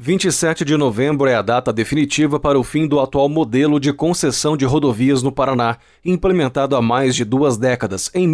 27 de novembro é a data definitiva para o fim do atual modelo de concessão de rodovias no Paraná, implementado há mais de 2 décadas, em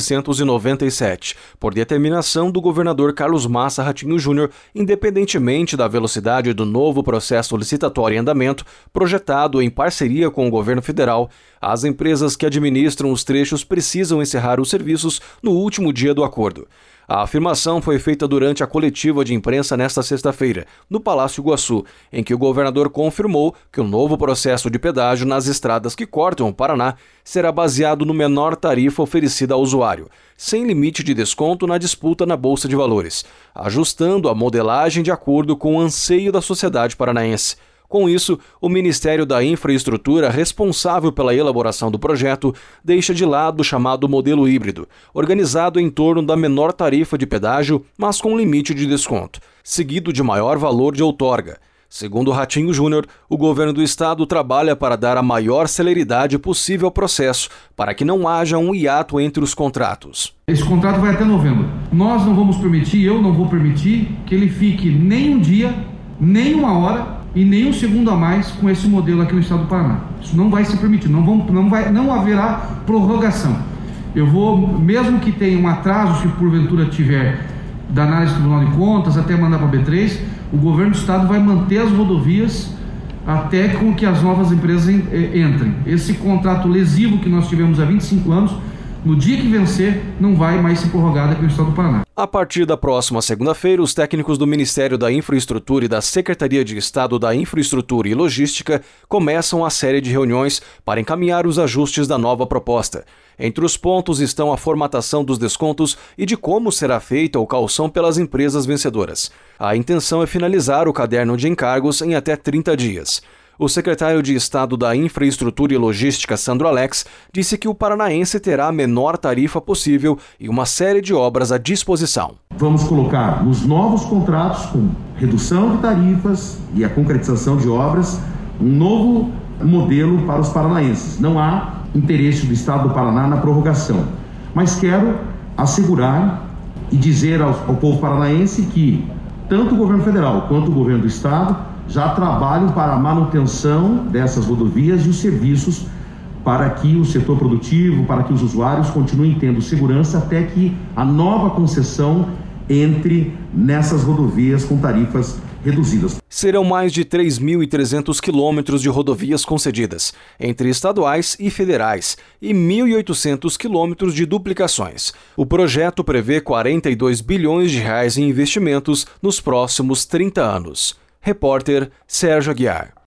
1997, por determinação do governador Carlos Massa Ratinho Júnior, independentemente da velocidade do novo processo licitatório em andamento, projetado em parceria com o governo federal. As empresas que administram os trechos precisam encerrar os serviços no último dia do acordo. A afirmação foi feita durante a coletiva de imprensa nesta sexta-feira, no Palácio Iguaçu, em que o governador confirmou que o novo processo de pedágio nas estradas que cortam o Paraná será baseado no menor tarifa oferecida ao usuário, sem limite de desconto na disputa na Bolsa de Valores, ajustando a modelagem de acordo com o anseio da sociedade paranaense. Com isso, o Ministério da Infraestrutura, responsável pela elaboração do projeto, deixa de lado o chamado modelo híbrido, organizado em torno da menor tarifa de pedágio, mas com limite de desconto, seguido de maior valor de outorga. Segundo Ratinho Júnior, o governo do estado trabalha para dar a maior celeridade possível ao processo, para que não haja um hiato entre os contratos. Esse contrato vai até novembro. Nós não vamos permitir, eu não vou permitir, que ele fique nem um dia, nem uma hora e nem um segundo a mais com esse modelo aqui no estado do Paraná. Isso não vai ser permitido, não haverá prorrogação. Eu vou, mesmo que tenha um atraso, se porventura tiver da análise do Tribunal de Contas, até mandar para a B3, o governo do estado vai manter as rodovias até com que as novas empresas entrem. Esse contrato lesivo que nós tivemos há 25 anos, no dia que vencer, não vai mais ser prorrogado aqui no estado do Paraná. A partir da próxima segunda-feira, os técnicos do Ministério da Infraestrutura e da Secretaria de Estado da Infraestrutura e Logística começam a série de reuniões para encaminhar os ajustes da nova proposta. Entre os pontos estão a formatação dos descontos e de como será feita o calção pelas empresas vencedoras. A intenção é finalizar o caderno de encargos em até 30 dias. O secretário de Estado da Infraestrutura e Logística, Sandro Alex, disse que o paranaense terá a menor tarifa possível e uma série de obras à disposição. Vamos colocar nos novos contratos, com redução de tarifas e a concretização de obras, um novo modelo para os paranaenses. Não há interesse do Estado do Paraná na prorrogação, mas quero assegurar e dizer ao povo paranaense que tanto o governo federal quanto o governo do Estado já trabalham para a manutenção dessas rodovias e os serviços para que o setor produtivo, para que os usuários continuem tendo segurança até que a nova concessão entre nessas rodovias com tarifas reduzidas. Serão mais de 3.300 quilômetros de rodovias concedidas, entre estaduais e federais, e 1.800 quilômetros de duplicações. O projeto prevê 42 bilhões de reais em investimentos nos próximos 30 anos. Repórter Sérgio Aguiar.